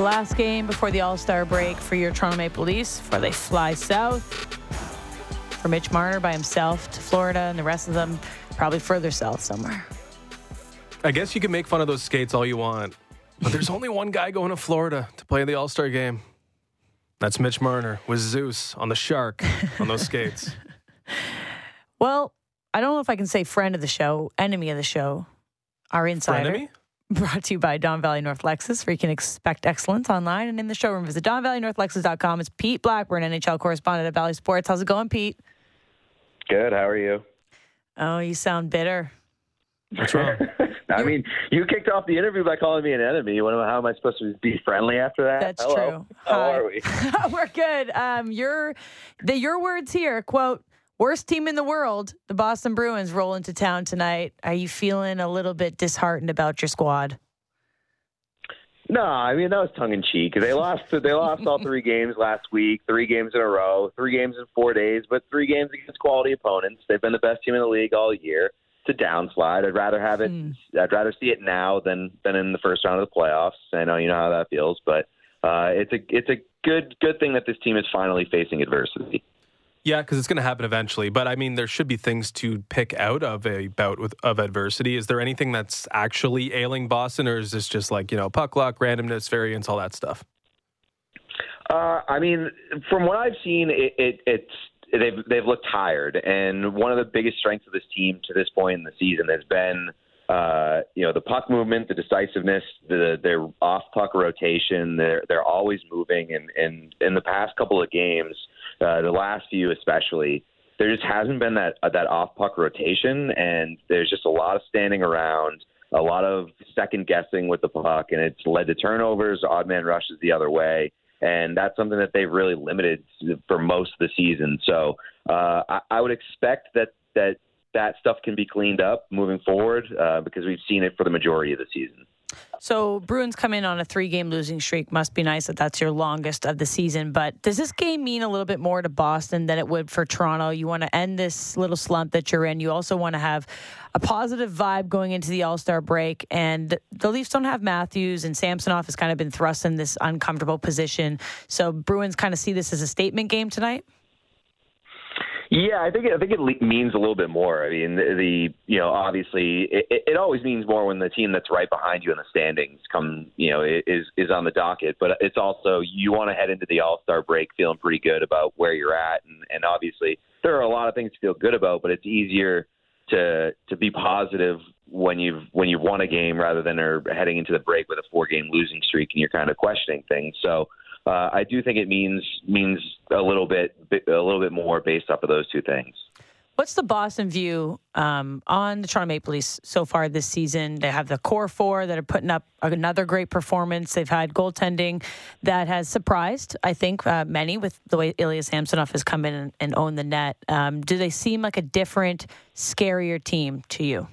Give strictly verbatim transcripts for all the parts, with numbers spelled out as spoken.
last game before the All-Star break for your Toronto Maple Leafs before they fly south. For Mitch Marner by himself to Florida, and the rest of them probably further south somewhere. I guess you can make fun of those skates all you want, but there's only one guy going to Florida to play the All-Star game. That's Mitch Marner with Zeus on the Shark on those skates. Well, I don't know if I can say friend of the show, enemy of the show, our insider. Frenemy? Brought to you by Don Valley North Lexus, where you can expect excellence online and in the showroom. Visit don valley north lexus dot com. It's Pete Blackburn, N H L correspondent at Valley Sports. How's it going, Pete? Good. How are you? Oh, you sound bitter. What's wrong? I mean, you kicked off the interview by calling me an enemy. What, how am I supposed to be friendly after that? That's Hello. true. How Hi. are we? We're good. Um, your, the, your words here, quote, worst team in the world, the Boston Bruins roll into town tonight. Are you feeling a little bit disheartened about your squad? No, I mean, that was tongue-in-cheek. They lost They lost all three games last week, three games in a row, three games in four days, but three games against quality opponents. They've been the best team in the league all year. It's a downslide. I'd rather have it. Mm. I'd rather see it now than than in the first round of the playoffs. I know you know how that feels, but uh, it's a it's a good good thing that this team is finally facing adversity. Yeah, because it's going to happen eventually. But, I mean, there should be things to pick out of a bout with, of adversity. Is there anything that's actually ailing Boston, or is this just like, you know, puck luck, randomness, variance, all that stuff? Uh, I mean, from what I've seen, it, it, it's they've they've looked tired. And one of the biggest strengths of this team to this point in the season has been, uh, you know, the puck movement, the decisiveness, the their off-puck rotation. They're, they're always moving. And, and in the past couple of games, Uh, the last few especially, there just hasn't been that uh, that off-puck rotation, and there's just a lot of standing around, a lot of second-guessing with the puck, and it's led to turnovers, odd man rushes the other way, and that's something that they've really limited for most of the season. So uh, I, I would expect that, that that stuff can be cleaned up moving forward uh, because we've seen it for the majority of the season. So Bruins come in on a three-game losing streak. Must be nice that that's your longest of the season. But does this game mean a little bit more to Boston than it would for Toronto? You want to end this little slump that you're in. You also want to have a positive vibe going into the All-Star break. And the Leafs don't have Matthews, and Samsonov has kind of been thrust in this uncomfortable position. So Bruins kind of see this as a statement game tonight? Yeah, I think it, I think it le- means a little bit more. I mean, the, the you know, obviously, it, it always means more when the team that's right behind you in the standings come, you know, is is on the docket. But it's also you want to head into the All-Star break feeling pretty good about where you're at, and, and obviously there are a lot of things to feel good about. But it's easier to to be positive when you've when you've won a game rather than are heading into the break with a four-game losing streak and you're kind of questioning things. So. Uh, I do think it means means a little bit a little bit more based off of those two things. What's the Boston view um, on the Toronto Maple Leafs so far this season? They have the core four that are putting up another great performance. They've had goaltending that has surprised, I think, uh, many with the way Ilya Samsonov has come in and, and owned the net. Um, do they seem like a different, scarier team to you?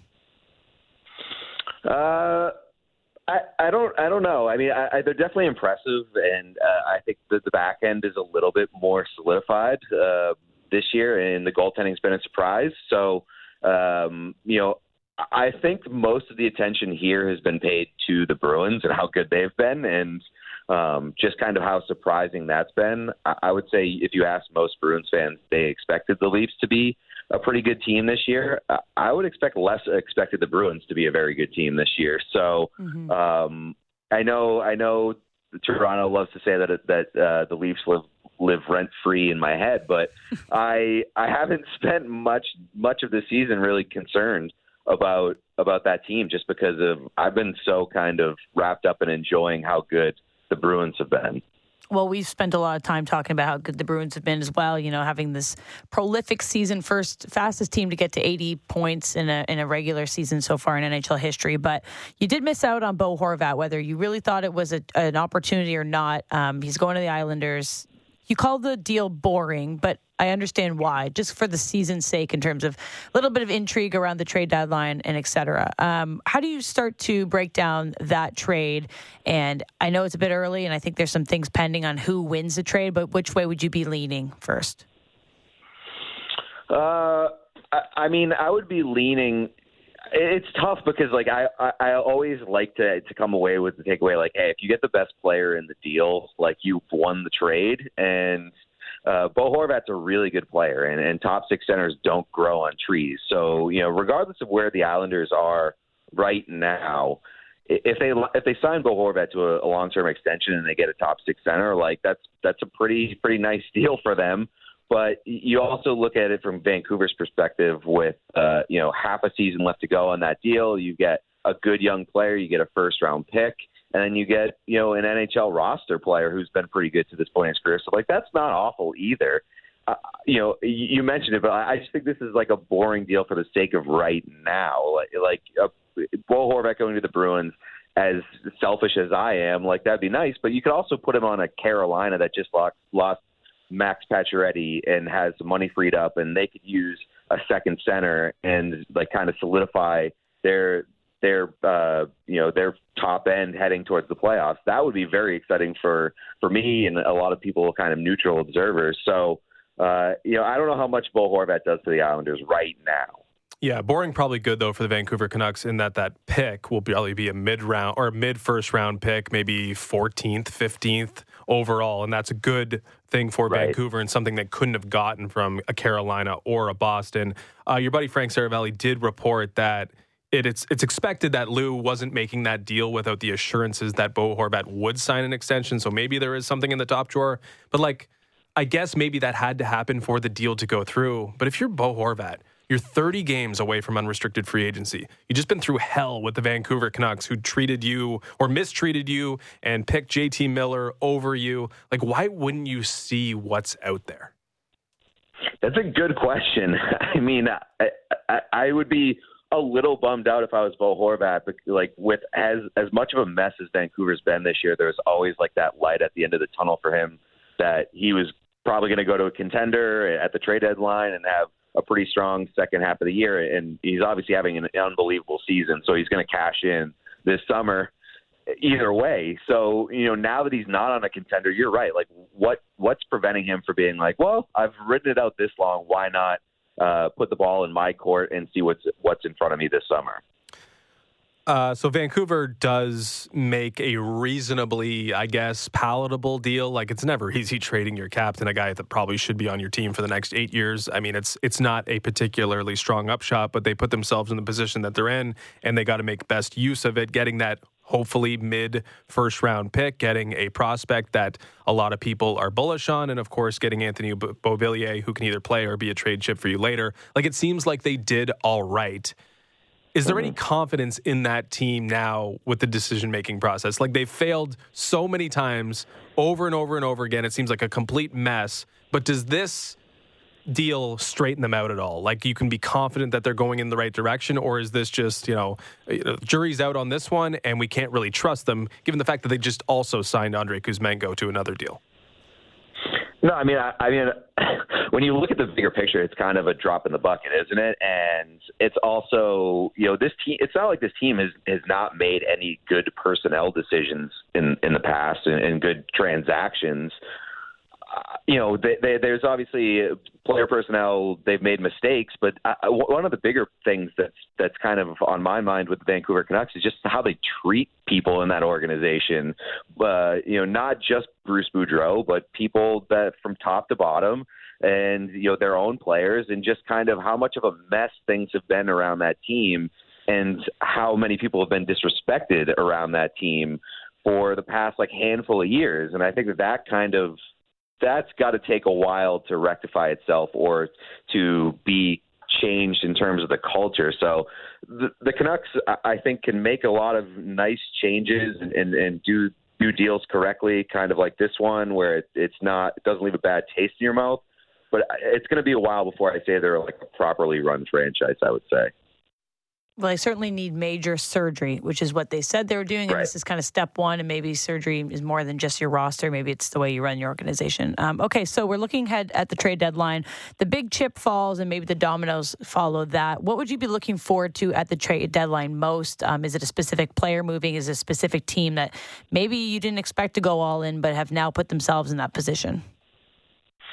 Uh. I, I don't I don't know. I mean, I, I, they're definitely impressive, and uh, I think that the back end is a little bit more solidified uh, this year, and the goaltending's been a surprise. So, um, you know, I think most of the attention here has been paid to the Bruins and how good they've been, and um, just kind of how surprising that's been. I, I would say if you ask most Bruins fans, they expected the Leafs to be a pretty good team this year. I would expect less expected the Bruins to be a very good team this year. So mm-hmm. um, I know I know Toronto loves to say that that uh, the Leafs live live rent free in my head, but I I haven't spent much much of the season really concerned about about that team just because of I've been so kind of wrapped up in enjoying how good the Bruins have been. Well, we've spent a lot of time talking about how good the Bruins have been as well, you know, having this prolific season, first fastest team to get to eighty points in a in a regular season so far in N H L history. But you did miss out on Bo Horvat, whether you really thought it was a, an opportunity or not. Um, he's going to the Islanders. You call the deal boring, but I understand why, just for the season's sake in terms of a little bit of intrigue around the trade deadline and et cetera. Um, how do you start to break down that trade? And I know it's a bit early, and I think there's some things pending on who wins the trade, but which way would you be leaning first? Uh, I, I mean, I would be leaning it's tough because like I, I, I always like to to come away with the takeaway like, hey, if you get the best player in the deal, like you've won the trade. And uh, Bo Horvat's a really good player, and, and top six centers don't grow on trees. So you know, regardless of where the Islanders are right now, if they if they sign Bo Horvat to a, a long term extension and they get a top six center, like that's that's a pretty pretty nice deal for them. But you also look at it from Vancouver's perspective with, uh, you know, half a season left to go on that deal. You get a good young player, you get a first-round pick, and then you get, you know, an N H L roster player who's been pretty good to this point in his career. So, like, that's not awful either. Uh, you know, you mentioned it, but I just think this is like a boring deal for the sake of right now. Like, like uh, Bo Horvat going to the Bruins, as selfish as I am, like, that'd be nice. But you could also put him on a Carolina that just lost, lost Max Pacioretty and has money freed up, and they could use a second center and like kind of solidify their their uh, you know their top end heading towards the playoffs. That would be very exciting for for me and a lot of people, kind of neutral observers. So uh, you know, I don't know how much Bo Horvat does for the Islanders right now. Yeah, boring probably good, though, for the Vancouver Canucks in that that pick will probably be a mid-round or mid-first round pick, maybe fourteenth, fifteenth overall. And that's a good thing for right. Vancouver and something they couldn't have gotten from a Carolina or a Boston. Uh, your buddy Frank Saravalli did report that it, it's it's expected that Lou wasn't making that deal without the assurances that Bo Horvat would sign an extension. So maybe there is something in the top drawer. But, like, I guess maybe that had to happen for the deal to go through. But if you're Bo Horvat, you're thirty games away from unrestricted free agency. You've just been through hell with the Vancouver Canucks, who treated you or mistreated you and picked J T Miller over you. Like, why wouldn't you see what's out there? That's a good question. I mean, I, I, I would be a little bummed out if I was Bo Horvat, but like with as as much of a mess as Vancouver's been this year, there's always like that light at the end of the tunnel for him that he was probably going to go to a contender at the trade deadline and have a pretty strong second half of the year. And he's obviously having an unbelievable season. So he's going to cash in this summer either way. So, you know, now that he's not on a contender, you're right. Like what, what's preventing him from being like, well, I've ridden it out this long. Why not uh, put the ball in my court and see what's, what's in front of me this summer? Uh, so Vancouver does make a reasonably, I guess, palatable deal. Like, it's never easy trading your captain, a guy that probably should be on your team for the next eight years. I mean, it's it's not a particularly strong upshot, but they put themselves in the position that they're in, and they got to make best use of it, getting that hopefully mid-first round pick, getting a prospect that a lot of people are bullish on, and, of course, getting Anthony Beauvillier, who can either play or be a trade chip for you later. Like, it seems like they did all right. Is there any confidence in that team now with the decision-making process? Like, they've failed so many times over and over and over again. It seems like a complete mess. But does this deal straighten them out at all? Like, you can be confident that they're going in the right direction, or is this just, you know, jury's out on this one and we can't really trust them, given the fact that they just also signed Andrei Kuzmenko to another deal? No, I mean, I, I mean, when you look at the bigger picture, it's kind of a drop in the bucket, isn't it? And it's also, you know, this team. It's not like this team has, has not made any good personnel decisions in, in the past and, and good transactions. Uh, you know, they, they, there's obviously player personnel. They've made mistakes, but I, one of the bigger things that's that's kind of on my mind with the Vancouver Canucks is just how they treat people in that organization. Uh, you know, not just Bruce Boudreau, but people that from top to bottom, and you know their own players, and just kind of how much of a mess things have been around that team, and how many people have been disrespected around that team for the past like handful of years. And I think that that kind of that's got to take a while to rectify itself or to be changed in terms of the culture. So the, the Canucks, I think, can make a lot of nice changes and, and, and do do deals correctly, kind of like this one, where it, it's not, it doesn't leave a bad taste in your mouth. But it's going to be a while before I say they're like a properly run franchise, I would say. Well, they certainly need major surgery, which is what they said they were doing. And right. This is kind of step one. And maybe surgery is more than just your roster. Maybe it's the way you run your organization. Um, okay, so we're looking ahead at the trade deadline. The big chip falls and maybe the dominoes follow that. What would you be looking forward to at the trade deadline most? Um, is it a specific player moving? Is it a specific team that maybe you didn't expect to go all in but have now put themselves in that position?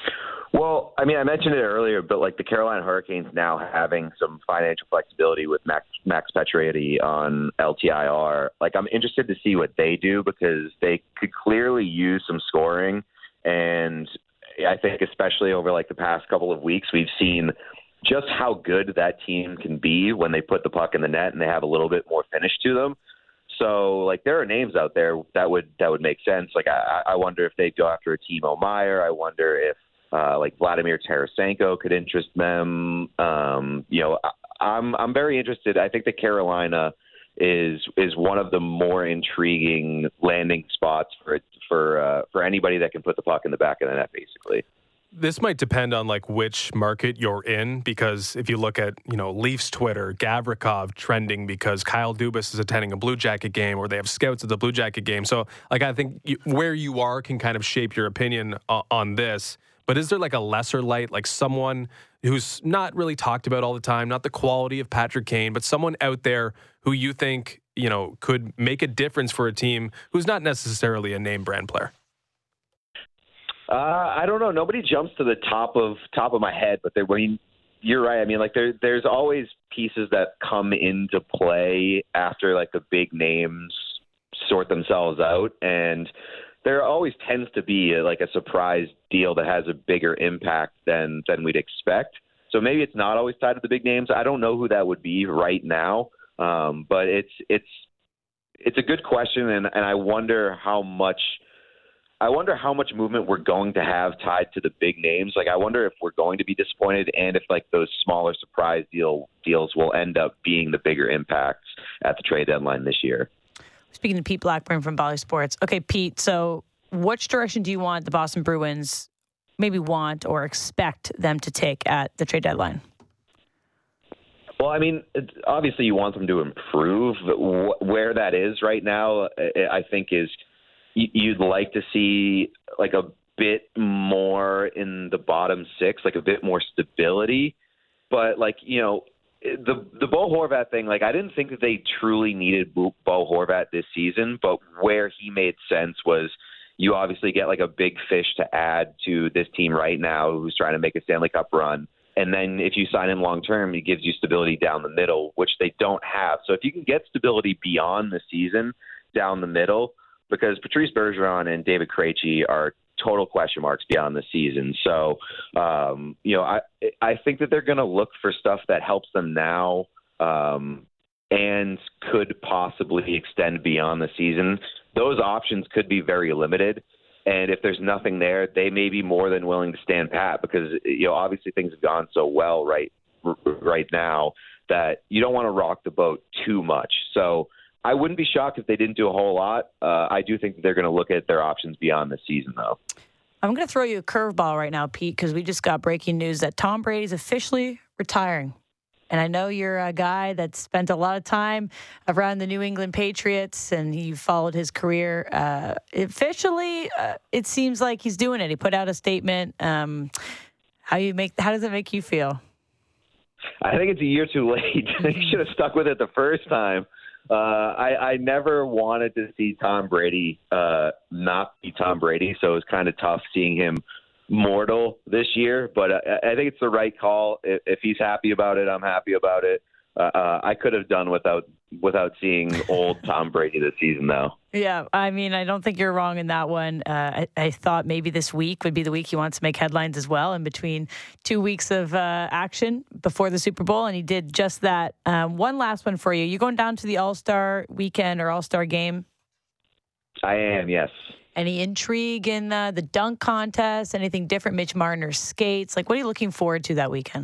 Well, I mean, I mentioned it earlier, but like the Carolina Hurricanes now having some financial flexibility with Max, Max Pacioretty on L T I R. Like, I'm interested to see what they do because they could clearly use some scoring. And I think especially over like the past couple of weeks, we've seen just how good that team can be when they put the puck in the net and they have a little bit more finish to them. So, like, there are names out there that would that would make sense. Like, I, I wonder if they'd go after a Timo Meier. I wonder if Uh, like Vladimir Tarasenko could interest them. Um, you know, I, I'm I'm very interested. I think that Carolina is is one of the more intriguing landing spots for for uh, for anybody that can put the puck in the back of the net, basically. This might depend on like which market you're in, because if you look at, you know, Leafs Twitter, Gavrikov trending because Kyle Dubas is attending a Blue Jacket game, or they have scouts at the Blue Jacket game. So, like, I think you, where you are can kind of shape your opinion uh, on this. But is there like a lesser light, like someone who's not really talked about all the time, not the quality of Patrick Kane, but someone out there who you think, you know, could make a difference for a team who's not necessarily a name brand player? Uh, I don't know. Nobody jumps to the top of top of my head, but they, I mean, you're right. I mean, like there, there's always pieces that come into play after like the big names sort themselves out, and there always tends to be a, like a surprise deal that has a bigger impact than than we'd expect. So maybe it's not always tied to the big names. I don't know who that would be right now, um, but it's it's it's a good question, and, and I wonder how much. I wonder how much movement we're going to have tied to the big names. Like, I wonder if we're going to be disappointed, and if like those smaller surprise deal deals will end up being the bigger impacts at the trade deadline this year. Speaking to Pete Blackburn from Bally Sports. Okay, Pete, so which direction do you want the Boston Bruins maybe want or expect them to take at the trade deadline? Well, I mean, obviously you want them to improve. Where that is right now, I think is you'd like to see like a bit more in the bottom six, like a bit more stability. But like, you know, the the Bo Horvat thing, like I didn't think that they truly needed Bo Horvat this season, but where he made sense was you obviously get like a big fish to add to this team right now who's trying to make a Stanley Cup run. And then if you sign him long term, it gives you stability down the middle, which they don't have. So if you can get stability beyond the season down the middle, because Patrice Bergeron and David Krejci are total question marks beyond the season. So, um, you know, I I think that they're going to look for stuff that helps them now um, and could possibly extend beyond the season. Those options could be very limited. And if there's nothing there, they may be more than willing to stand pat because, you know, obviously things have gone so well right right now that you don't want to rock the boat too much. So I wouldn't be shocked if they didn't do a whole lot. Uh, I do think that they're going to look at their options beyond the season, though. I'm going to throw you a curveball right now, Pete, because we just got breaking news that Tom Brady's officially retiring. And I know you're a guy that spent a lot of time around the New England Patriots, and you followed his career. Uh, officially, uh, it seems like he's doing it. He put out a statement. Um, how you make? How does it make you feel? I think it's a year too late. He should have stuck with it the first time. Uh, I, I never wanted to see Tom Brady uh, not be Tom Brady, so it was kind of tough seeing him mortal this year. But I, I think it's the right call. If, if he's happy about it, I'm happy about it. Uh, uh, I could have done without without seeing old Tom Brady this season, though. Yeah, I mean, I don't think you're wrong in that one. Uh, I, I thought maybe this week would be the week he wants to make headlines as well, in between two weeks of uh, action before the Super Bowl, and he did just that. Um, one last one for you. You going down to the All-Star weekend or All-Star game? I am, yes. Any intrigue in uh, the dunk contest? Anything different? Mitch Marner skates? Like, what are you looking forward to that weekend?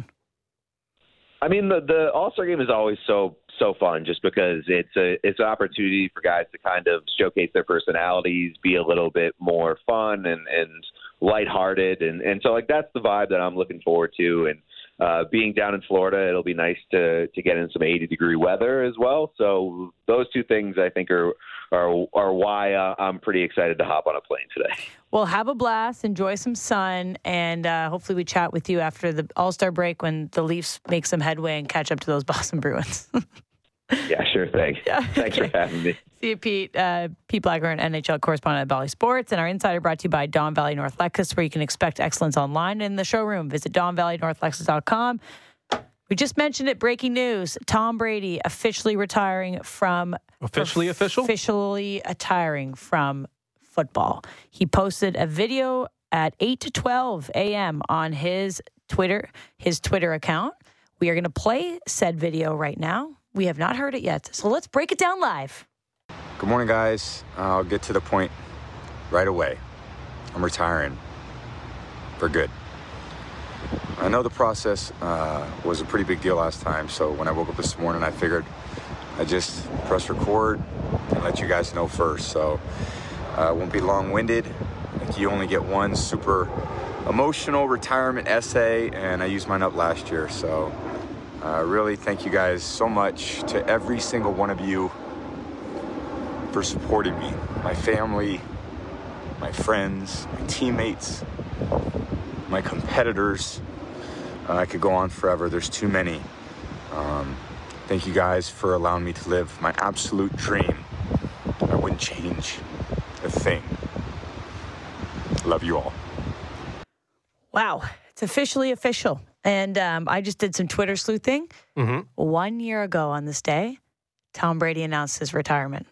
I mean, the, the All-Star game is always so so fun just because it's a it's an opportunity for guys to kind of showcase their personalities, be a little bit more fun and, and lighthearted. And, and so, like, that's the vibe that I'm looking forward to. And uh, being down in Florida, it'll be nice to, to get in some eighty-degree weather as well. So those two things, I think, are are, are why uh, I'm pretty excited to hop on a plane today. Well, have a blast, enjoy some sun, and uh, hopefully we chat with you after the All-Star break when the Leafs make some headway and catch up to those Boston Bruins. Yeah, sure thing. Yeah, Thanks okay. for having me. See you, Pete. Uh, Pete Blackburn, N H L correspondent at Bally Sports. And our insider brought to you by Don Valley North Lexus, where you can expect excellence online in the showroom. Visit don valley north lexus dot com. We just mentioned it. Breaking news. Tom Brady officially retiring from... Officially official? Officially retiring from football. He posted a video at eight to twelve a.m. on his Twitter, his Twitter account. We are going to play said video right now. We have not heard it yet. So let's break it down live. Good morning, guys. I'll get to the point right away. I'm retiring for good. I know the process uh, was a pretty big deal last time, so when I woke up this morning, I figured I'd just press record and let you guys know first. So uh, it won't be long-winded. Like, you only get one super emotional retirement essay, and I used mine up last year. So uh, really thank you guys so much, to every single one of you, for supporting me, my family, my friends, my teammates, my competitors. Uh, I could go on forever. There's too many. Um, thank you guys for allowing me to live my absolute dream. I wouldn't change a thing. Love you all. Wow. It's officially official. And um, I just did some Twitter sleuthing. Mm-hmm. One year ago on this day, Tom Brady announced his retirement.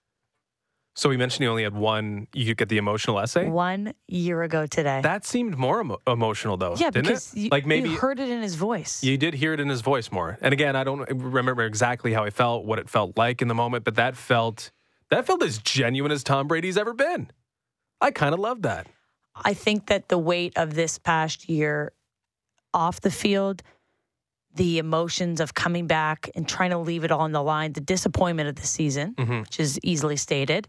So we mentioned he only had one, you could get the emotional essay? One year ago today. That seemed more emo- emotional, though, yeah, didn't because it? You, like maybe you heard it in his voice. You did hear it in his voice more. And again, I don't remember exactly how I felt, what it felt like in the moment, but that felt that felt as genuine as Tom Brady's ever been. I kind of loved that. I think that the weight of this past year off the field, the emotions of coming back and trying to leave it all on the line, the disappointment of the season, Mm-hmm. which is easily stated,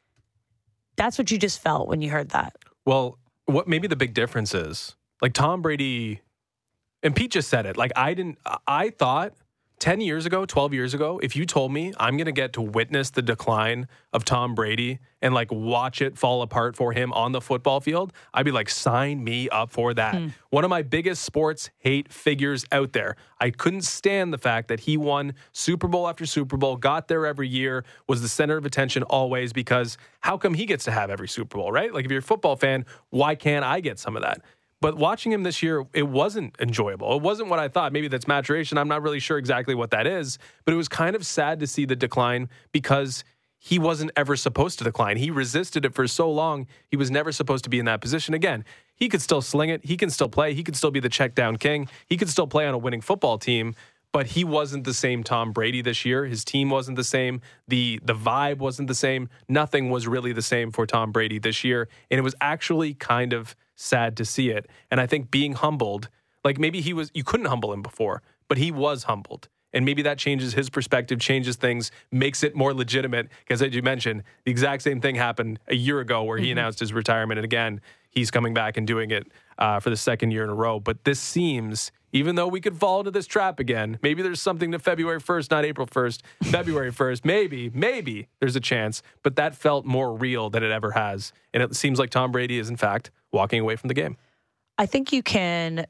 that's what you just felt when you heard that. Well, what maybe the big difference is, like Tom Brady, and Pete just said it, like I didn't, I thought ten years ago, twelve years ago, if you told me I'm going to get to witness the decline of Tom Brady and like watch it fall apart for him on the football field, I'd be like, sign me up for that. Hmm. One of my biggest sports hate figures out there. I couldn't stand the fact that he won Super Bowl after Super Bowl, got there every year, was the center of attention always, because how come he gets to have every Super Bowl, right? Like if you're a football fan, why can't I get some of that? But watching him this year, it wasn't enjoyable. It wasn't what I thought. Maybe that's maturation. I'm not really sure exactly what that is. But it was kind of sad to see the decline because he wasn't ever supposed to decline. He resisted it for so long. He was never supposed to be in that position. Again, he could still sling it. He can still play. He could still be the check down king. He could still play on a winning football team. But he wasn't the same Tom Brady this year. His team wasn't the same. The the vibe wasn't the same. Nothing was really the same for Tom Brady this year. And it was actually kind of sad to see it. And I think being humbled, like maybe he was, you couldn't humble him before, but he was humbled. And maybe that changes his perspective, changes things, makes it more legitimate. Because as you mentioned, the exact same thing happened a year ago where he mm-hmm. announced his retirement. And again, he's coming back and doing it uh, for the second year in a row. But this seems, even though we could fall into this trap again, maybe there's something to February first, not April first, February first, maybe, maybe there's a chance. But that felt more real than it ever has. And it seems like Tom Brady is, in fact, walking away from the game. I think you can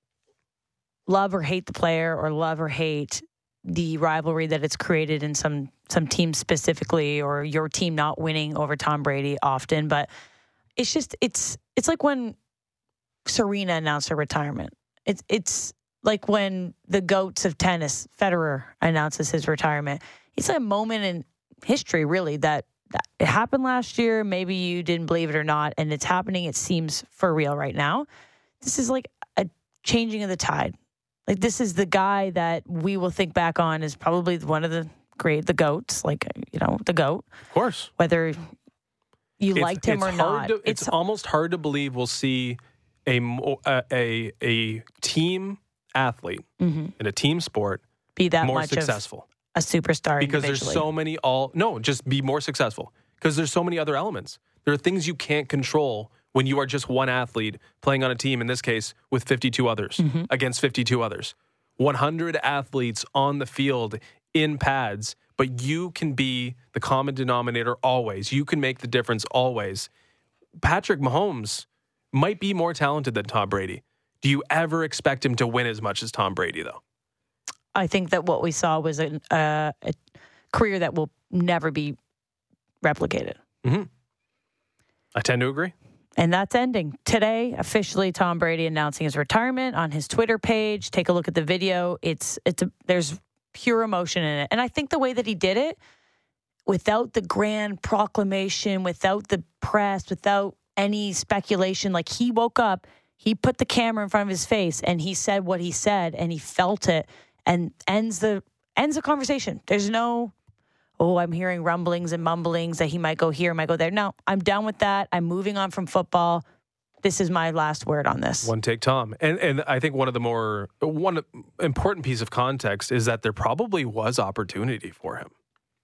love or hate the player, or love or hate the rivalry that it's created in some some teams specifically, or your team not winning over Tom Brady often. But it's just, it's it's like when Serena announced her retirement. It's it's like when the GOATs of tennis, Federer, announces his retirement. It's a moment in history, really, that, that it happened last year. Maybe you didn't believe it or not, and it's happening, it seems, for real right now. This is like a changing of the tide. Like, this is the guy that we will think back on as probably one of the great, the GOATs, like, you know, the GOAT. Of course. Whether you it's, liked him it's or not. To, it's, it's almost hard to believe we'll see a, a, a, a team athlete mm-hmm. in a team sport be that more much successful. A superstar because there's so many all, no, just be more successful. Because there's so many other elements. There are things you can't control when you are just one athlete playing on a team, in this case, with fifty-two others, mm-hmm. against fifty-two others. one hundred athletes on the field in pads, but you can be the common denominator always. You can make the difference always. Patrick Mahomes might be more talented than Tom Brady. Do you ever expect him to win as much as Tom Brady, though? I think that what we saw was an, uh, a career that will never be replicated. Mm-hmm. I tend to agree. And that's ending. Today, officially, Tom Brady announcing his retirement on his Twitter page. Take a look at the video. It's it's a, there's pure emotion in it. And I think the way that he did it, without the grand proclamation, without the press, without any speculation, like he woke up, he put the camera in front of his face, and he said what he said, and he felt it, and ends the ends the conversation. There's no, oh, I'm hearing rumblings and mumblings that he might go here, might go there. No, I'm done with that. I'm moving on from football. This is my last word on this. One take, Tom. And and I think one of the more, one important piece of context is that there probably was opportunity for him.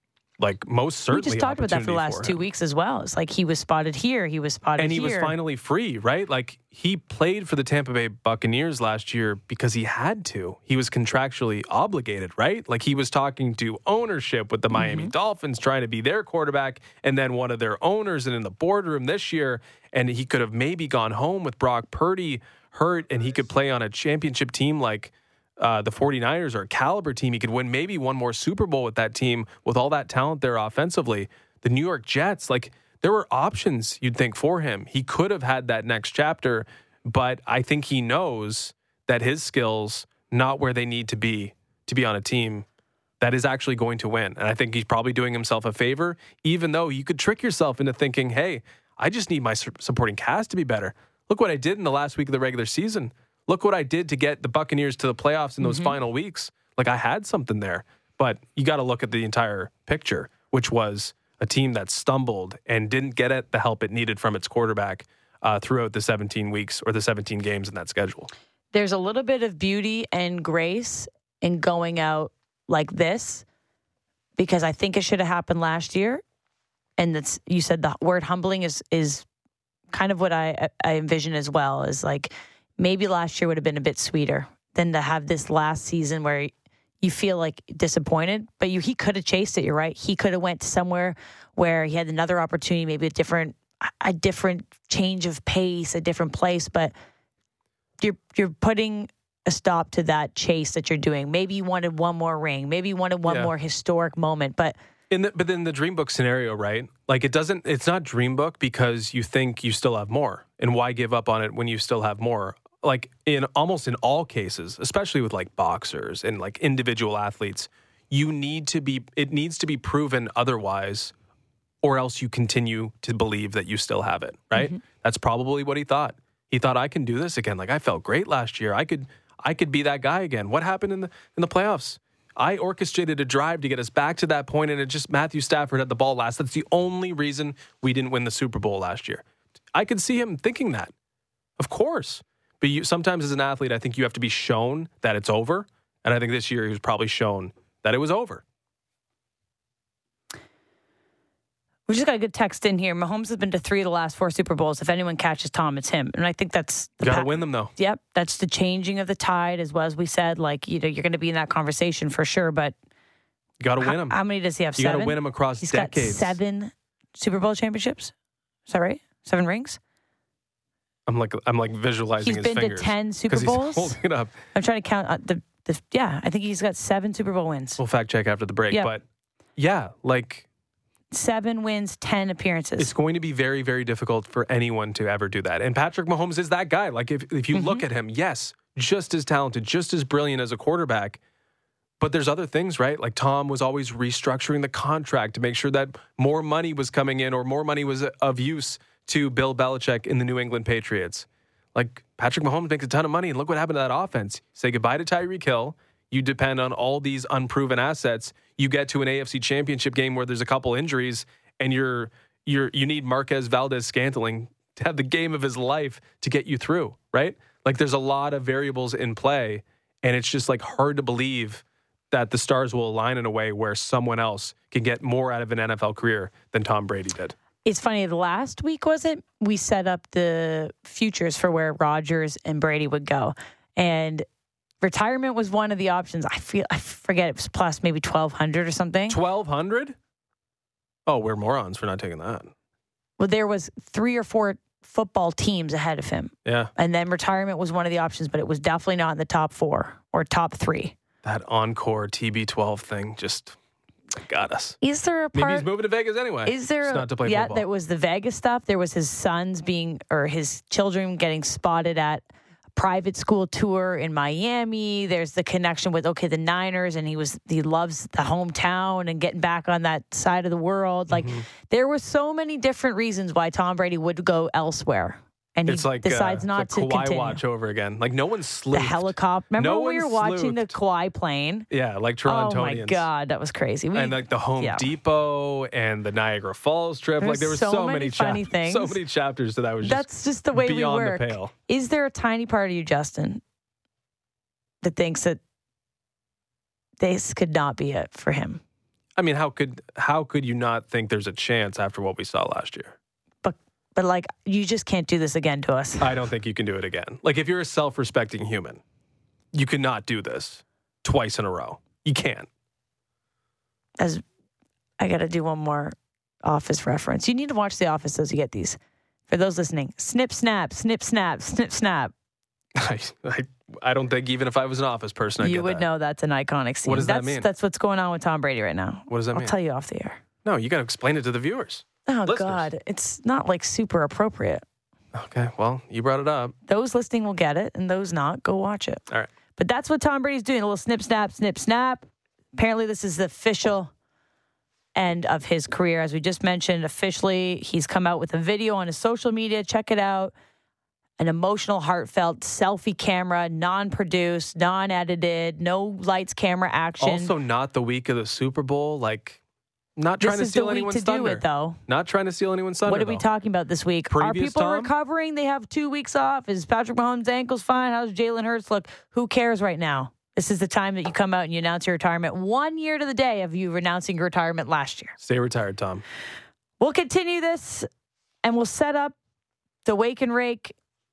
Like, most certainly. We just talked about that for the last for two weeks as well. It's like he was spotted here, he was spotted and he here. was finally free, right? Like, he played for the Tampa Bay Buccaneers last year because he had to. He was contractually obligated, right? Like, he was talking to ownership with the Miami mm-hmm. Dolphins, trying to be their quarterback, and then one of their owners and in the boardroom this year, and he could have maybe gone home with Brock Purdy hurt, and he could play on a championship team like Uh, the 49ers are a caliber team. He could win maybe one more Super Bowl with that team with all that talent there offensively. The New York Jets, like, there were options you'd think for him. He could have had that next chapter, but I think he knows that his skills not where they need to be to be on a team that is actually going to win. And I think he's probably doing himself a favor, even though you could trick yourself into thinking, hey, I just need my supporting cast to be better. Look what I did in the last week of the regular season. Look what I did to get the Buccaneers to the playoffs in those mm-hmm. final weeks. Like, I had something there. But you got to look at the entire picture, which was a team that stumbled and didn't get it the help it needed from its quarterback uh, throughout the seventeen weeks or the seventeen games in that schedule. There's a little bit of beauty and grace in going out like this, because I think it should have happened last year. And that's, you said the word humbling is is kind of what I, I envision as well, is like, maybe last year would have been a bit sweeter than to have this last season where you feel like disappointed, but you he could have chased it. You're right. He could have went somewhere where he had another opportunity, maybe a different, a different change of pace, a different place. But you're you're putting a stop to that chase that you're doing. Maybe you wanted one more ring. Maybe you wanted one yeah. more historic moment. But in the, but in the dream book scenario, right? Like, it doesn't. It's not dream book because you think you still have more, and why give up on it when you still have more? Like, in almost in all cases, especially with like boxers and like individual athletes, you need to be, it needs to be proven otherwise, or else you continue to believe that you still have it, right? Mm-hmm. That's probably what he thought. He thought, I can do this again. Like, I felt great last year. I could, I could be that guy again. What happened in the in the playoffs? I orchestrated a drive to get us back to that point, and it just Matthew Stafford had the ball last. That's the only reason we didn't win the Super Bowl last year. I could see him thinking that, of course. But you, sometimes as an athlete, I think you have to be shown that it's over. And I think this year he was probably shown that it was over. We just got a good text in here. Mahomes has been to three of the last four Super Bowls. If anyone catches Tom, it's him. And I think that's... You got to pa- win them, though. Yep. That's the changing of the tide, as well as we said. Like, you know, you're going to be in that conversation for sure, but... You got to win them. How many does he have? You Seven? got to win them across He's decades. He's got seven Super Bowl championships. Is that right? Seven rings? I'm like I'm like visualizing he's his been fingers. to ten Super Bowls. He's holding it up. I'm trying to count uh, the, the. Yeah, I think he's got seven Super Bowl wins. We'll fact check after the break. Yep. But yeah, like seven wins, ten appearances. It's going to be very, very difficult for anyone to ever do that. And Patrick Mahomes is that guy. Like, if if you mm-hmm. look at him, yes, just as talented, just as brilliant as a quarterback. But there's other things, right? Like, Tom was always restructuring the contract to make sure that more money was coming in or more money was of use to Bill Belichick in the New England Patriots. Like, Patrick Mahomes makes a ton of money, and look what happened to that offense. Say goodbye to Tyreek Hill. You depend on all these unproven assets. You get to an A F C Championship game where there's a couple injuries, and you're you're you need Marquez Valdes-Scantling to have the game of his life to get you through, right? Like, there's a lot of variables in play, and it's just like hard to believe that the stars will align in a way where someone else can get more out of an N F L career than Tom Brady did. It's funny, the last week, was it? We set up the futures for where Rodgers and Brady would go. And retirement was one of the options. I feel I forget, it was plus maybe twelve hundred or something. twelve hundred? Oh, we're morons for not taking that. Well, there was three or four football teams ahead of him. Yeah. And then retirement was one of the options, but it was definitely not in the top four or top three. That encore T B twelve thing just got us. Is there a part? Maybe he's moving to Vegas anyway. Is there? Just A, not to play yeah, football. there was the Vegas stuff. There was his sons being, or his children getting spotted at a private school tour in Miami. There's the connection with, okay, the Niners, and he was, he loves the hometown and getting back on that side of the world. Like, mm-hmm. there were so many different reasons why Tom Brady would go elsewhere. And he it's like, decides uh, not it's like to Kawhi continue. watch over again. Like, no one sleuthed. The helicopter. Remember no when we were watching the Kawhi plane? Yeah, like Torontonians. Oh, my God. That was crazy. We, and like the Home yeah. Depot and the Niagara Falls trip. There's like, there were so so, many many, funny chap- things. so many chapters that I was just That's just the way we beyond work. the pale. Is there a tiny part of you, Justin, that thinks that this could not be it for him? I mean, how could how could you not think there's a chance after what we saw last year? But but like, you just can't do this again to us. I don't think you can do it again. Like, if you're a self-respecting human, you cannot do this twice in a row. You can't. As I got to do one more Office reference. You need to watch The Office as you get these. For those listening, snip, snap, snip, snap, snip, snap. I, I, I don't think even if I was an Office person, I'd you get would that. know that's an iconic scene. What does that's, that mean? That's what's going on with Tom Brady right now. What does that I'll mean? I'll tell you off the air. No, you got to explain it to the viewers. Oh, Listeners. God. It's not like super appropriate. Okay, well, you brought it up. Those listening will get it, and those not, go watch it. All right. But that's what Tom Brady's doing, a little snip, snap, snip, snap. Apparently, this is the official end of his career. As we just mentioned, officially, he's come out with a video on his social media. Check it out. An emotional, heartfelt selfie camera, non-produced, non-edited, no lights, camera, action. Also, not the week of the Super Bowl. Like, not trying this to is steal the week anyone's to thunder. do it, though. Not trying to steal anyone's thunder. What are we though. talking about this week? Previous are people Tom? recovering? They have two weeks off. Is Patrick Mahomes' ankles fine? How's Jalen Hurts look? Who cares right now? This is the time that you come out and you announce your retirement. One year to the day of you announcing your retirement last year. Stay retired, Tom. We'll continue this, and we'll set up the Wake and Rake.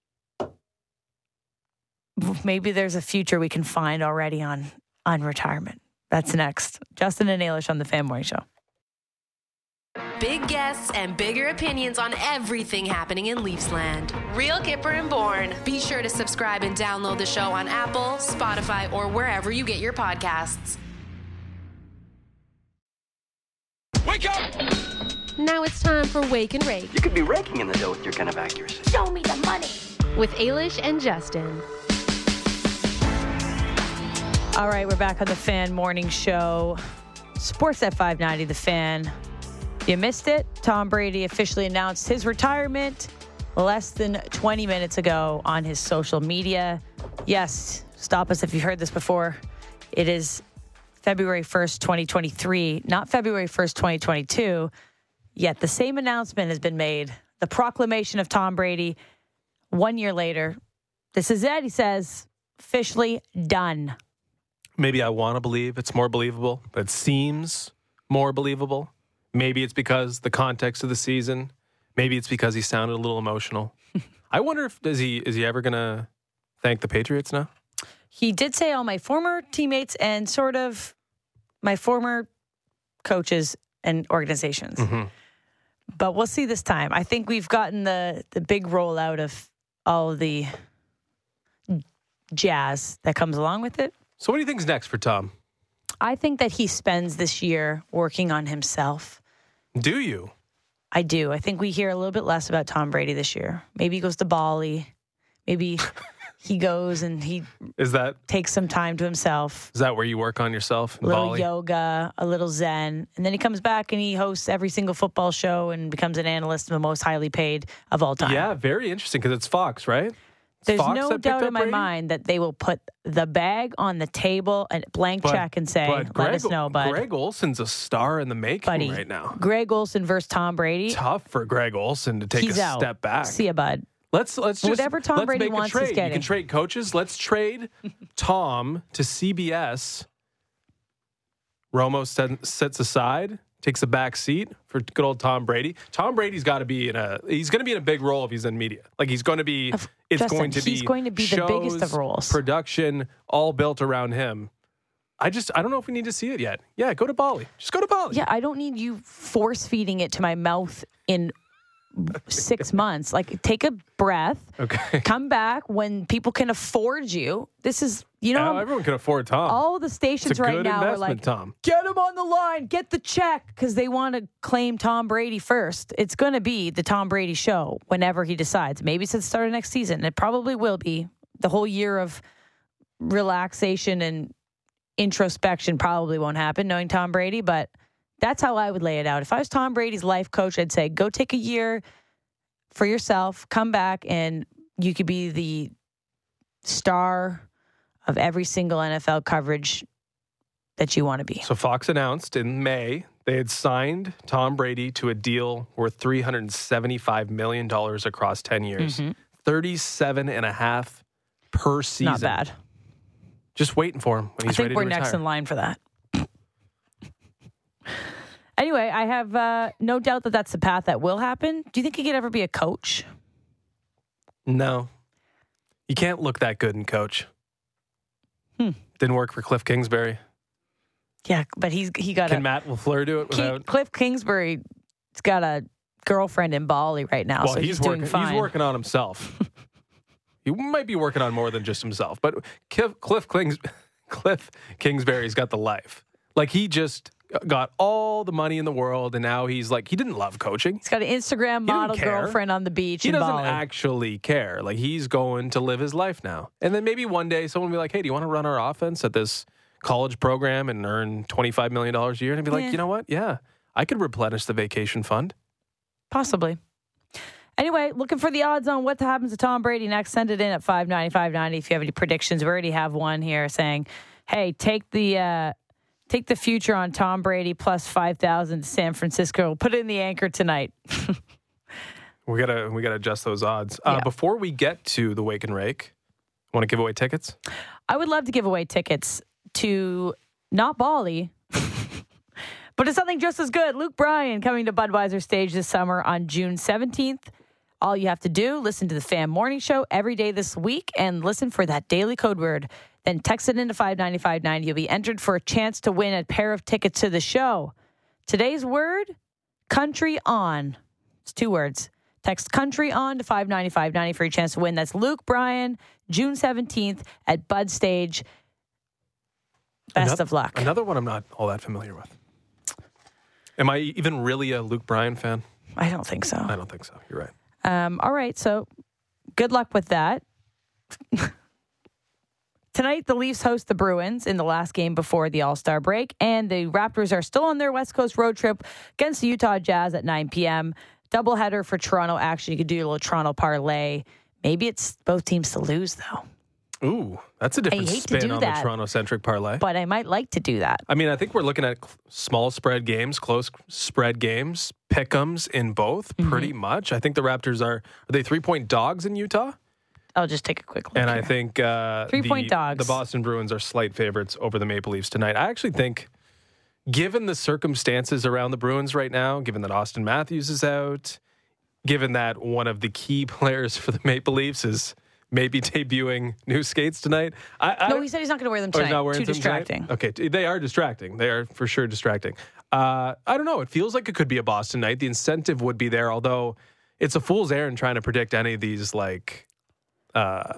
Maybe there's a future we can find already on, on retirement. That's next. Justin and Ailish on the Fan Morning Show. Big guests and bigger opinions on everything happening in Leafsland. Real Kipper and Bourne. Be sure to subscribe and download the show on Apple, Spotify, or wherever you get your podcasts. Wake up! Now it's time for Wake and Rake You could be raking in the dough with your kind of accuracy. Show me the money. with Ailish and Justin. All right, we're back on the Fan Morning Show. Sportsnet five ninety, The Fan. You missed it. Tom Brady officially announced his retirement less than twenty minutes ago on his social media. Yes, stop us if you've heard this before. It is February first, twenty twenty-three, not February first, twenty twenty-two. Yet the same announcement has been made. The proclamation of Tom Brady one year later. This is it, he says, officially done. Maybe I want to believe it's more believable. It seems more believable. Maybe it's because the context of the season. Maybe it's because he sounded a little emotional. I wonder if is he is he ever going to thank the Patriots now? He did say all my former teammates and sort of my former coaches and organizations. Mm-hmm. But we'll see this time. I think we've gotten the, the big rollout of all of the jazz that comes along with it. So what do you think's next for Tom? I think that he spends this year working on himself. Do you? I do. I think we hear a little bit less about Tom Brady this year. Maybe he goes to Bali. Maybe he goes and he Is that takes some time to himself. is that where you work on yourself? In A little Bali? yoga, a little Zen. And then he comes back and he hosts every single football show and becomes an analyst, the most highly paid of all time. Yeah, very interesting because it's Fox, right? It's There's Fox no that picked doubt up in my Brady? mind that they will put the bag on the table and blank But- check and say, but let Greg, us know, bud. Greg Olson's a star in the making Buddy, right now. Greg Olson versus Tom Brady. Tough for Greg Olson to take He's a out. step back. See ya, bud. Let's let's just Whatever Tom let's Brady make wants, a he's trade. You getting. can trade coaches. Let's trade Tom to C B S. Romo set, sits aside, takes a back seat for good old Tom Brady. Tom Brady's got to be in a. He's going to be in a big role if he's in media. Like he's going to be. Of- It's Justin, going to be. he's going to be the biggest of shows, roles. Production all built around him. I just I don't know if we need to see it yet. Yeah, go to Bali. Just go to Bali. Yeah, I don't need you force feeding it to my mouth in six months. Like, take a breath. Okay. Come back when people can afford you. This is, you know, Now, everyone can afford Tom. all the stations It's a right good now are investment, like, Tom. get him on the line, get the check, because they want to claim Tom Brady first. It's going to be the Tom Brady show whenever he decides. Maybe it's at the start of next season. It probably will be. The whole year of relaxation and introspection probably won't happen, knowing Tom Brady, but that's how I would lay it out. If I was Tom Brady's life coach, I'd say, go take a year for yourself, come back, and you could be the star of every single N F L coverage that you want to be. So Fox announced in May they had signed Tom Brady to a deal worth three hundred seventy-five million dollars across ten years. Mm-hmm. thirty-seven and a half per season. Not bad. Just waiting for him when I he's think ready we're to retire. next in line for that. Anyway, I have uh, no doubt that that's the path that will happen. Do you think he could ever be a coach? No. You can't look that good in coach. Hmm. Didn't work for Cliff Kingsbury. Yeah, but he's he got Can a Matt LaFleur do it without? Ki- Cliff Kingsbury's got a girlfriend in Bali right now, well, so he's, he's, working. doing fine. He's working on himself. He might be working on more than just himself, but Cliff Cliff, Kings, Cliff Kingsbury's got the life. Like, he just got all the money in the world, and now he's like, he didn't love coaching. He's got an Instagram model care. girlfriend on the beach He in doesn't Bali. actually care. Like, he's going to live his life now. And then maybe one day someone will be like, hey, do you want to run our offense at this college program and earn twenty-five million dollars a year? And he'd be like, Yeah. you know what? Yeah, I could replenish the vacation fund. Possibly. Anyway, looking for the odds on what happens to Tom Brady next. Send it in at five ninety, five ninety if you have any predictions. We already have one here saying, hey, take the uh, take the future on Tom Brady plus five thousand to San Francisco. We'll put it in the anchor tonight. We gotta we gotta adjust those odds. Uh, Yeah. Before we get to the Wake and Rake, want to give away tickets? I would love to give away tickets to not Bali, but it's something just as good. Luke Bryan coming to Budweiser stage this summer on June seventeenth. All you have to do, listen to the Fan Morning Show every day this week and listen for that daily code word. Then text it into five ninety, five ninety. You'll be entered for a chance to win a pair of tickets to the show. Today's word, country on. It's two words. Text country on to five ninety, five ninety for your chance to win. That's Luke Bryan, June seventeenth at Bud Stage. Best Another- of luck. Another one I'm not all that familiar with. Am I even really a Luke Bryan fan? I don't think so. I don't think so. You're right. Um, all right, so good luck with that. Tonight, the Leafs host the Bruins in the last game before the All-Star break, and the Raptors are still on their West Coast road trip against the Utah Jazz at nine p.m. Doubleheader for Toronto action. You could do a little Toronto parlay. Maybe it's both teams to lose, though. Ooh, that's a different hate to spin do on that. the Toronto-centric parlay. But I might like to do that. I mean, I think we're looking at cl- small spread games, close spread games, pick'ems in both, Mm-hmm. pretty much. I think the Raptors are, are they three-point dogs in Utah? I'll just take a quick look And I here. think uh, Three-point the, dogs. the Boston Bruins are slight favorites over the Maple Leafs tonight. I actually think, given the circumstances around the Bruins right now, given that Austin Matthews is out, given that one of the key players for the Maple Leafs is maybe debuting new skates tonight. I, I, No, he said he's not going to wear them Oh, he's tonight. not wearing Too them tonight? distracting. Okay, t- they are distracting. They are for sure distracting. Uh, I don't know. It feels like it could be a Boston night. The incentive would be there, although it's a fool's errand trying to predict any of these like uh,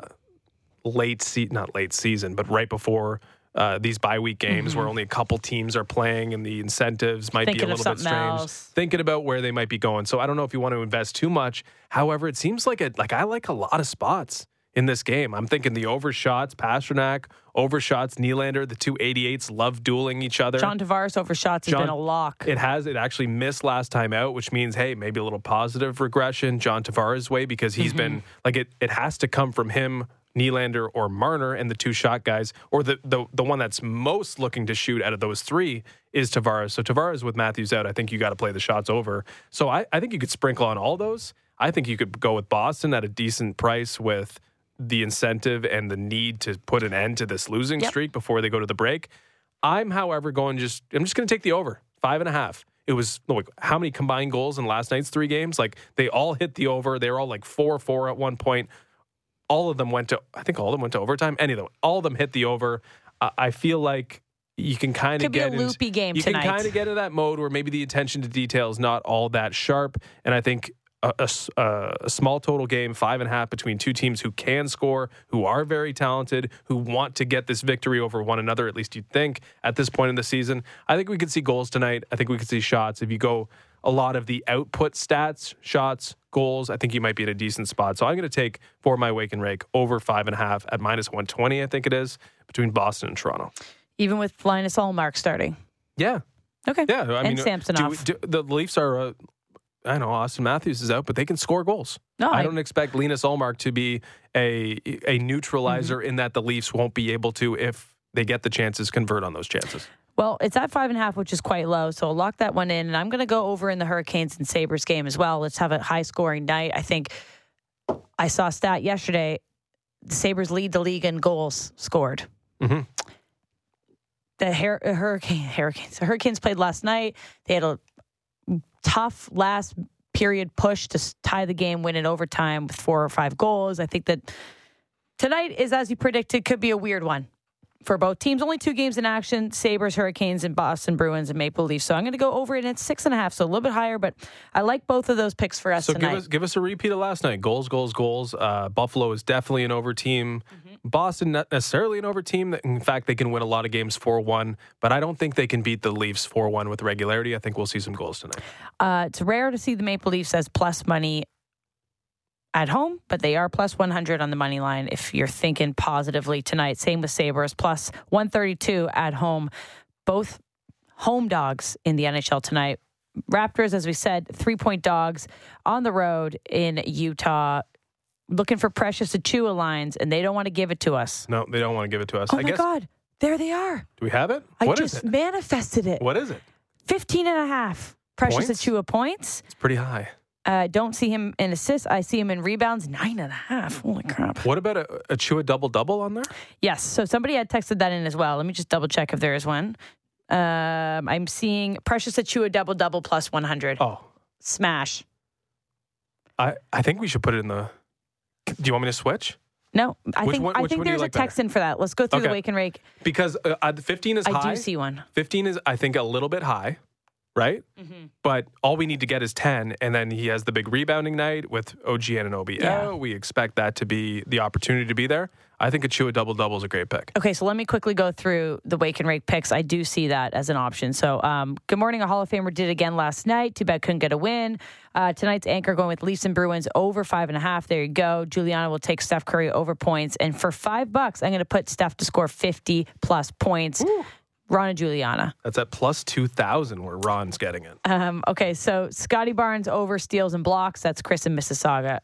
late se- not late season, but right before uh, these bye week games Mm-hmm. where only a couple teams are playing and the incentives might Thinking be a of little bit something strange. else. Thinking about where they might be going. So I don't know if you want to invest too much. However, it seems like it. Like I like a lot of spots in this game. I'm thinking the overshots, Pasternak, overshots, Nylander, the two eighty-eights love dueling each other. John Tavares over shots has John- been a lock. It has. It actually missed last time out, which means, hey, maybe a little positive regression John Tavares' way because he's Mm-hmm. been like it. It has to come from him, Nylander or Marner, and the two shot guys, or the the the one that's most looking to shoot out of those three is Tavares. So Tavares with Matthews out, I think you got to play the shots over. So I, I think you could sprinkle on all those. I think you could go with Boston at a decent price with the incentive and the need to put an end to this losing Yep. streak before they go to the break. I'm, however, going just I'm just going to take the over five and a half. It was like how many combined goals in last night's three games? Like they all hit the over. They were all like four four at one point. All of them went to I think all of them went to overtime. Any of them, all of them hit the over. Uh, I feel like you can kind of Could be get a loopy game you tonight. can kind of get into that mode where maybe the attention to detail is not all that sharp. And I think a, a, a small total game, five and a half between two teams who can score, who are very talented, who want to get this victory over one another, at least you'd think, at this point in the season. I think we could see goals tonight. I think we could see shots. If you go a lot of the output stats, shots, goals, I think you might be in a decent spot. So I'm going to take, for my wake and rake, over five and a half at minus one twenty, I think it is, between Boston and Toronto. Even with Linus Ullmark starting? Yeah. Okay. Yeah. I and mean, Samsonov. do, do, the Leafs are... Uh, I know Austin Matthews is out, but they can score goals. No, I, I don't expect Linus Ullmark to be a a neutralizer mm-hmm. in that the Leafs won't be able to, if they get the chances, convert on those chances. Well, it's at five and a half, which is quite low. So I'll lock that one in. And I'm going to go over in the Hurricanes and Sabres game as well. Let's have a high scoring night. I think I saw a stat yesterday. The Sabres lead the league in goals scored. Mm-hmm. The Hur- Hurricane, Hurricanes, the Hurricanes played last night. They had a tough last period push to tie the game, win in overtime with four or five goals. I think that tonight is, as you predicted, could be a weird one for both teams. Only two games in action: Sabres, Hurricanes, and Boston Bruins and Maple Leafs. So I'm going to go over it at six and a half, so a little bit higher. But I like both of those picks for us so tonight. So give us give us a repeat of last night. Goals, goals, goals. Uh, Buffalo is definitely an over team. Mm-hmm. Boston not necessarily an over team. In fact, they can win a lot of games four one, but I don't think they can beat the Leafs four one with regularity. I think we'll see some goals tonight. Uh, it's rare to see the Maple Leafs as plus money at home, but they are plus one hundred on the money line if you're thinking positively tonight. Same with Sabres, plus one thirty-two at home. Both home dogs in the N H L tonight. Raptors, as we said, three-point dogs on the road in Utah. Looking for Precious Achiuwa lines, and they don't want to give it to us. No, they don't want to give it to us. Oh, I my guess, God. There they are. Do we have it? I What just is it? manifested it. What is it? fifteen and a half Precious Points? Achiuwa points. It's pretty high. I uh, don't see him in assists. I see him in rebounds, nine and a half. Holy crap. What about a, a Chua double-double on there? Yes. So somebody had texted that in as well. Let me just double check if there is one. Um, I'm seeing Precious Achiuwa double-double plus one hundred. Oh. Smash. I, I think we should put it in the... Do you want me to switch? No, I Which think one- I which think one do you there's like a text in for that. Let's go through the Okay. wake and rake. Because uh, uh, fifteen is I high. do see one. fifteen is, I think, a little bit high, right? Mm-hmm. But all we need to get is ten, and then he has the big rebounding night with O G Anunoby. Yeah. Oh, we expect that to be the opportunity to be there. I think a Chua double-double is a great pick. Okay, so let me quickly go through the wake and rake picks. I do see that as an option. So, um, good morning. A Hall of Famer did again last night. Too bad couldn't get a win. Uh, tonight's anchor going with Leafs and Bruins over five and a half. There you go. Juliana will take Steph Curry over points. And for five bucks, I'm going to put Steph to score fifty plus points. Ooh. Ron and Juliana. That's at plus two thousand where Ron's getting it. Um, okay, so Scotty Barnes over steals and blocks. That's Chris in Mississauga.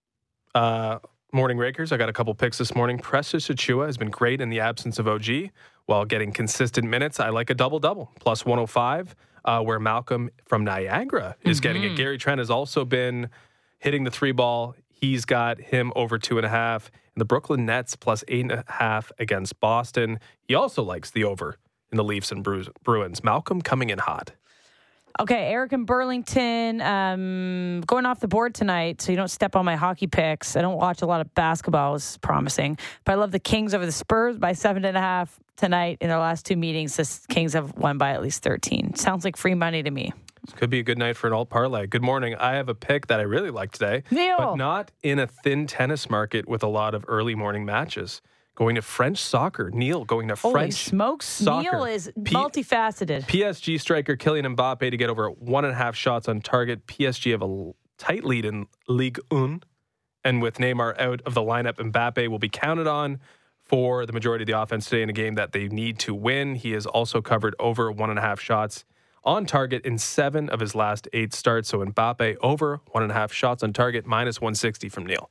Uh, morning Rakers, I got a couple picks this morning. Precious Achiuwa has been great in the absence of O G while getting consistent minutes. I like a double-double, plus one oh five, uh, where Malcolm from Niagara is mm-hmm. getting it. Gary Trent has also been hitting the three ball. He's got him over two and a half. And the Brooklyn Nets plus eight and a half against Boston. He also likes the over in the Leafs and Bru- Bruins. Malcolm coming in hot. Okay, Eric and Burlington um, going off the board tonight, so you don't step on my hockey picks. I don't watch a lot of basketball, it's promising. But I love the Kings over the Spurs by seven and a half tonight. In their last two meetings, the Kings have won by at least thirteen. Sounds like free money to me. This could be a good night for an alt parlay. Good morning. I have a pick that I really like today, Neil. but not in a thin tennis market with a lot of early morning matches. Going to French soccer. Neil going to Holy French smokes. soccer. Neil is P- multifaceted. P S G striker Kylian Mbappe to get over one and a half shots on target. P S G have a tight lead in Ligue one. And with Neymar out of the lineup, Mbappe will be counted on for the majority of the offense today in a game that they need to win. He has also covered over one and a half shots on target in seven of his last eight starts. So Mbappe over one and a half shots on target, minus one sixty from Neil.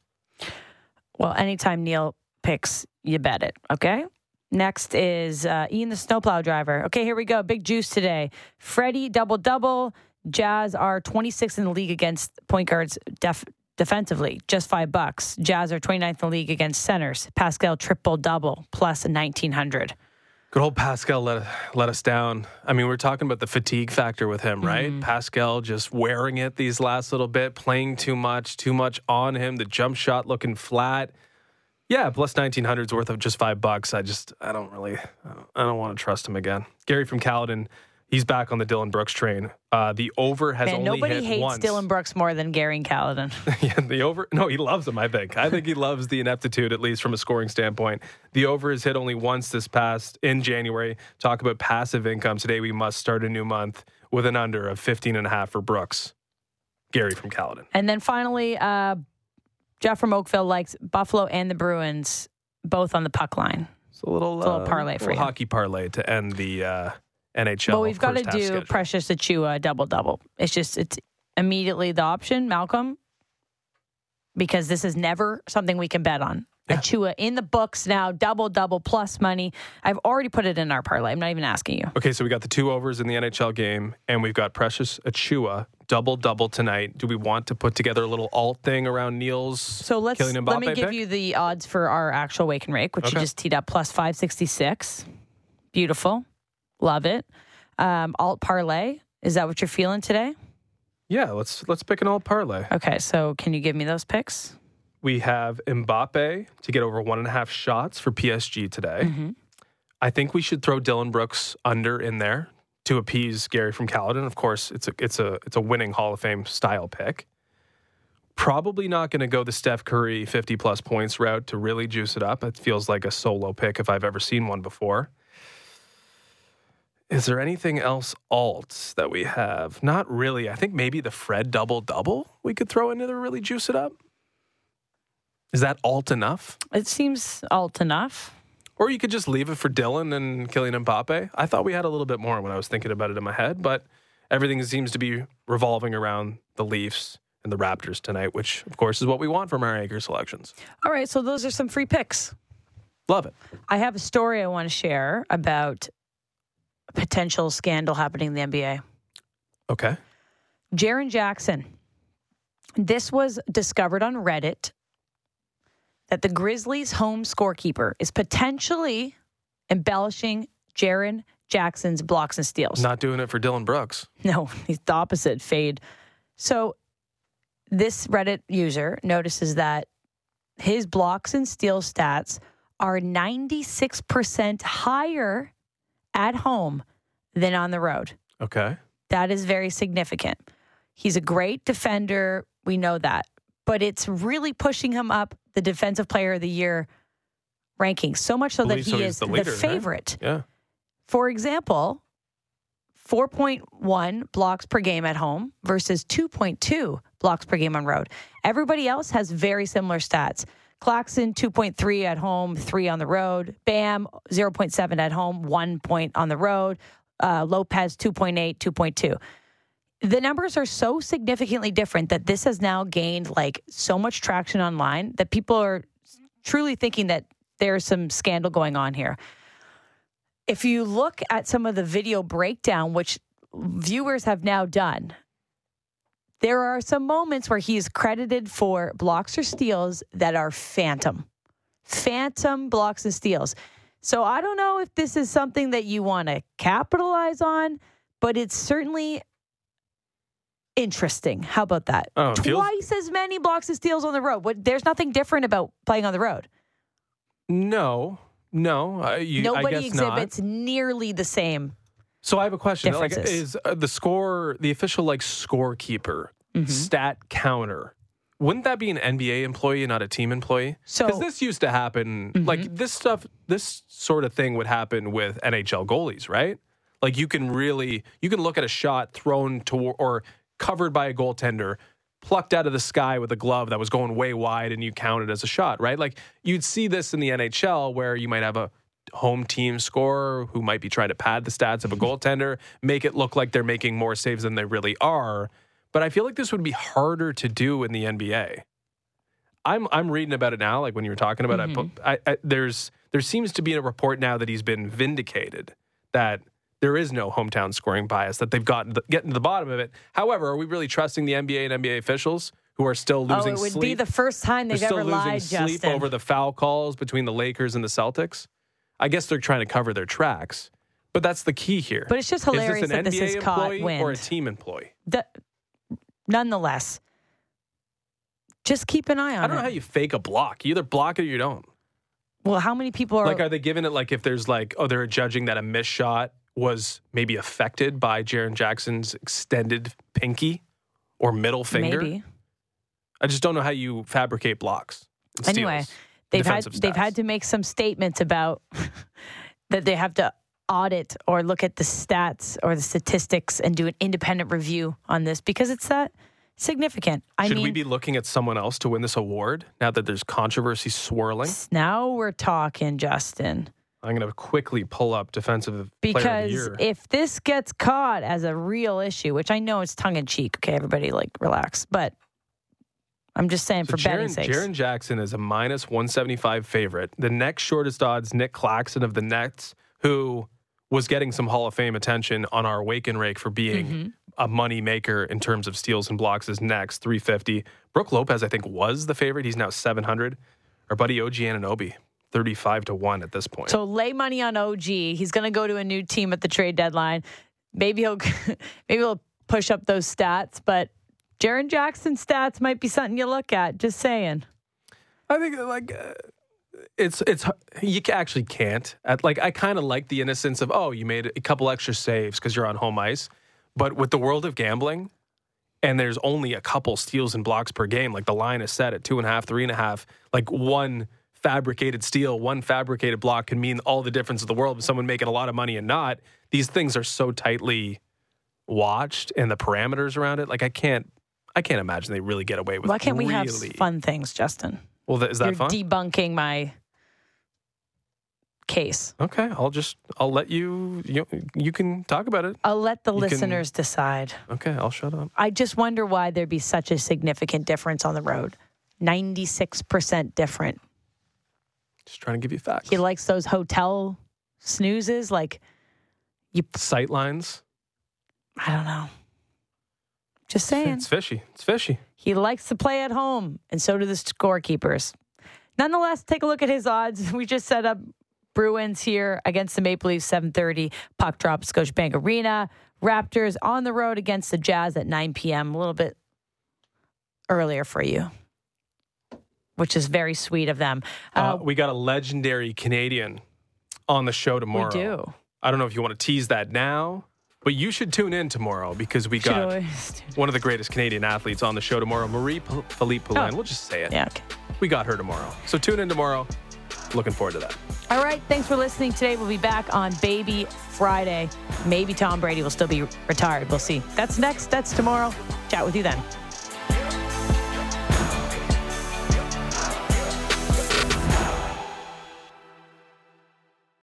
Well, anytime Neil picks, you bet it, okay? Next is uh, Ian the snowplow driver. Okay, here we go. Big juice today. Freddie, double-double. Jazz are twenty-sixth in the league against point guards def- defensively, just five bucks. Jazz are twenty-ninth in the league against centers. Pascal, triple-double, plus nineteen hundred. Good old Pascal let, let us down. I mean, we're talking about the fatigue factor with him, right? Mm-hmm. Pascal just wearing it these last little bit, playing too much, too much on him. The jump shot looking flat. Yeah, plus nineteen hundred is worth of just five bucks. I just, I don't really, I don't, I don't want to trust him again. Gary from Caledon, He's back on the Dylan Brooks train. Uh, the over has Man, only nobody hit hates once. Dylan Brooks more than Gary and Caledon. Yeah, the over. No, he loves him, I think. I think he loves the ineptitude, at least from a scoring standpoint. The over has hit only once this past in January. Talk about passive income. Today we must start a new month with an under of fifteen and a half for Brooks. Gary from Caledon. And then finally, uh, Jeff from Oakville likes Buffalo and the Bruins both on the puck line. It's a little, It's a little uh, parlay for little you. hockey parlay to end the uh, N H L. Well, we've got to first half do schedule. Precious Achua double-double. It's just, it's immediately the option, Malcolm, because this is never something we can bet on. Yeah. Achua in the books now, double-double plus money. I've already put it in our parlay. I'm not even asking you. Okay, so we got the two overs in the N H L game, and we've got Precious Achua double-double tonight. Do we want to put together a little alt thing around Neil's So let's Kylian let me Mbappe give pick? you the odds for our actual wake and rake, which Okay. you just teed up, plus five sixty-six. Beautiful. Love it. Um, alt parlay. Is that what you're feeling today? Yeah, let's let's pick an alt parlay. Okay, so can you give me those picks? We have Mbappe to get over one and a half shots for P S G today. Mm-hmm. I think we should throw Dylan Brooks under in there to appease Gary from Caledon. Of course, it's a it's a it's a winning Hall of Fame style pick. Probably not going to go the Steph Curry fifty plus points route to really juice it up. It feels like a solo pick if I've ever seen one before. Is there anything else alt that we have? Not really. I think maybe the Fred double double we could throw in there to really juice it up. Is that alt enough? It seems alt enough. Or you could just leave it for Dylan and Kylian Mbappe. I thought we had a little bit more when I was thinking about it in my head, but everything seems to be revolving around the Leafs and the Raptors tonight, which, of course, is what we want from our anchor selections. All right, so those are some free picks. Love it. I have a story I want to share about a potential scandal happening in the N B A. Okay. Jaren Jackson. This was discovered on Reddit that the Grizzlies' home scorekeeper is potentially embellishing Jaren Jackson's blocks and steals. Not doing it for Dylan Brooks. No, he's the opposite, fade. So this Reddit user notices that his blocks and steals stats are ninety-six percent higher at home than on the road. Okay. That is very significant. He's a great defender. We know that. But it's really pushing him up the Defensive Player of the Year ranking, so much so that Believe he so he's is the the, leader, right? favorite. Yeah. For example, four point one blocks per game at home versus two point two blocks per game on road. Everybody else has very similar stats. Claxton, two point three at home, three on the road. Bam, zero point seven at home, one point on the road. Uh, Lopez, two point eight, two point two. The numbers are so significantly different that this has now gained like so much traction online that people are truly thinking that there's some scandal going on here. If you look at some of the video breakdown, which viewers have now done, there are some moments where he's credited for blocks or steals that are phantom. Phantom blocks and steals. So I don't know if this is something that you want to capitalize on, but it's certainly interesting. How about that? Oh, it feels- Twice as many blocks and steals on the road. What, there's nothing different about playing on the road. No. No. Uh, you, I Nobody guess exhibits not. nearly the same. So I have a question. Like, Differences. is uh, the score, the official like scorekeeper, Mm-hmm. stat counter, wouldn't that be an N B A employee and not a team employee? So- Because this used to happen, like this stuff, this sort of thing would happen with N H L goalies, right? Like you can really, you can look at a shot thrown to or covered by a goaltender, plucked out of the sky with a glove that was going way wide, and you count it as a shot, right? Like you'd see this in the N H L where you might have a home team scorer who might be trying to pad the stats of a goaltender, make it look like they're making more saves than they really are. But I feel like this would be harder to do in the N B A. I'm I'm reading about it now, like when you were talking about Mm-hmm. it. I, I, there's there seems to be a report now that he's been vindicated, that there is no hometown scoring bias, that they've gotten the, getting to the bottom of it. However, are we really trusting the N B A and N B A officials who are still Oh, losing it would sleep? be the first time They're they've still ever losing lied, sleep Justin. over the foul calls between the Lakers and the Celtics. I guess they're trying to cover their tracks, but that's the key here. But it's just hilarious is this an that this N B A is caught employee wind. or a team employee? The, nonetheless, just keep an eye on I don't it. know how you fake a block. You either block it or you don't. Well, how many people are Like, are they giving it like if there's like, oh, they're judging that a missed shot was maybe affected by Jaren Jackson's extended pinky or middle finger. Maybe. I just don't know how you fabricate blocks. and Anyway, steals, they've had defensive they've stats. had to make some statements about that they have to audit or look at the stats or the statistics and do an independent review on this because it's that significant. I Should mean, we be looking at someone else to win this award now that there's controversy swirling? now we're talking, Justin. I'm going to quickly pull up defensive player of the Because year. if this gets caught as a real issue, which I know it's tongue in cheek, okay, everybody, like relax, but I'm just saying So for betting Jaren, sakes. Jaren Jackson is a minus one seventy-five favorite. The next shortest odds, Nick Claxton of the Nets, who was getting some Hall of Fame attention on our Wake and Rake for being Mm-hmm. a money maker in terms of steals and blocks, is next, three fifty. Brooke Lopez, I think, was the favorite. He's now seven hundred. Our buddy O G Anunoby, thirty-five to one at this point. So lay money on O G. He's going to go to a new team at the trade deadline. Maybe he'll maybe he'll push up those stats, but Jaren Jackson's stats might be something you look at. Just saying. I think like uh, it's it's you ca- actually can't. At, like I kind of like the innocence of oh you made a couple extra saves because you're on home ice, but with the world of gambling, and there's only a couple steals and blocks per game. Like the line is set at two and a half, three and a half. Like one fabricated steal, one fabricated block can mean all the difference in the world with someone making a lot of money and not. These things are so tightly watched and the parameters around it. Like I can't. I can't imagine they really get away with. Why can't we really... have fun things, Justin? Well, th- is that You're fun? debunking my case. Okay, I'll just I'll let you you you can talk about it. I'll let the You can- listeners decide. Okay, I'll shut up. I just wonder why there'd be such a significant difference on the road. ninety-six percent different. Just trying to give you facts. He likes those hotel snoozes. Like, you, Sight lines. I don't know. Just saying. It's fishy. It's fishy. He likes to play at home, and so do the scorekeepers. Nonetheless, take a look at his odds. We just set up Bruins here against the Maple Leafs, seven thirty. Puck drop, Scotiabank Arena. Raptors on the road against the Jazz at nine p.m. A little bit earlier for you, which is very sweet of them. Uh, Uh, we got a legendary Canadian on the show tomorrow. we do. I don't know if you want to tease that now, but you should tune in tomorrow because we Should got always- one of the greatest Canadian athletes on the show tomorrow, Marie P- Philippe Poulin. Oh. We'll just say it. Yeah, okay. We got her tomorrow. So tune in tomorrow. Looking forward to that. All right, thanks for listening today. We'll be back on Baby Friday. Maybe Tom Brady will still be retired. We'll see. That's next. That's tomorrow. Chat with you then.